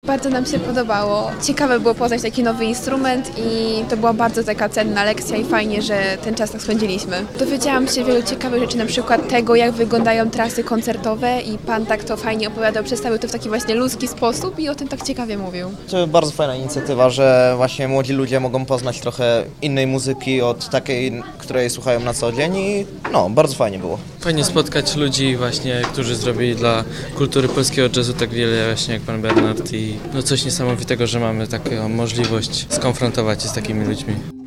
Bardzo nam się podobało. Ciekawe było poznać taki nowy instrument i to była bardzo taka cenna lekcja i fajnie, że ten czas tak spędziliśmy. Dowiedziałam się wielu ciekawych rzeczy, na przykład tego, jak wyglądają trasy koncertowe i pan tak to fajnie opowiadał, przedstawił to w taki właśnie ludzki sposób i o tym tak ciekawie mówił. To bardzo fajna inicjatywa, że właśnie młodzi ludzie mogą poznać trochę innej muzyki od takiej, której słuchają na co dzień i bardzo fajnie było. Fajnie spotkać ludzi właśnie, którzy zrobili dla kultury polskiego jazzu tak wiele właśnie jak pan Bernard i coś niesamowitego, że mamy taką możliwość skonfrontować się z takimi ludźmi.